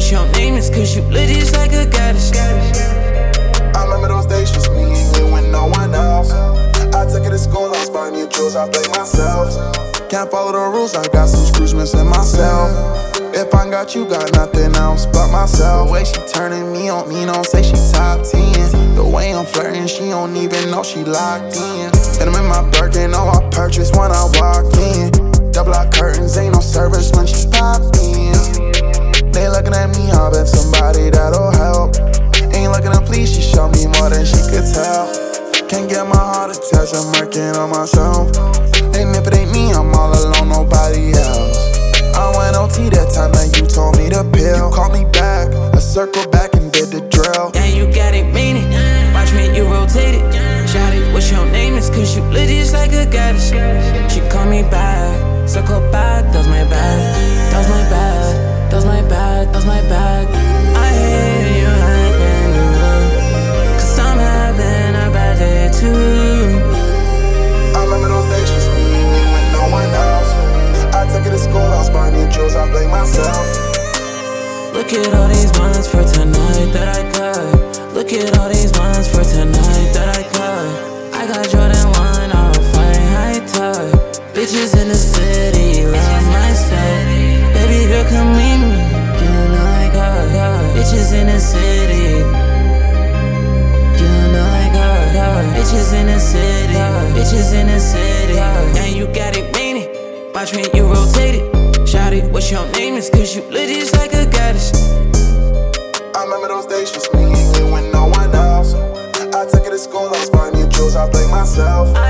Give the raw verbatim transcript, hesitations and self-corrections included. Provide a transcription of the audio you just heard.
what your name is, cause you lit just like a goddess. I remember those days just me and you and no one else. I took it to school, I was buying new jewels, I blame myself. Can't follow the rules, I got some screws missing myself. If I got you, got nothing else but myself. The way she turning me on me, don't say she top ten. The way I'm flirting, she don't even know she locked in. Hit him in my Birkin, oh I purchased when I walk in. Double lock curtains, ain't no service when she pop in. They looking at me, I bet somebody that'll help. Ain't looking to please, she showed me more than she could tell. Can't get my heart attached, I'm working on myself. And if it ain't me, I'm all alone, nobody else. I went O T that time that you told me to pill. You called me back, I circled back and did the drill. Yeah, you got it, mean it. Watch me, you rotate it. Shout it, what your name is, cause you lit just like a goddess. She called me back, circle back, that's my bad. That's my bad, that's my bad, that's my bad. I hate you having you up, cause I'm having a bad day too. I remember those days just me and you and no one else. I took it to school, I was buying new jewels, I blame myself. Look at all these months for tonight that I cut. Look at all these months for tonight that I cut. I got Jordan one off, flying high tide. Bitches in the city, love my style. Baby girl, come meet me, you know I got, got. Bitches in the city, you know I got, got. Bitches in the city, bitches in the city. Yeah, you got it, mean it. Watch me, you rotate it. Shout it, what your name is, cause you lit just like a goddess. I remember those days just me and you and no one else. I took it to school, I was buying new jewels, I blame myself.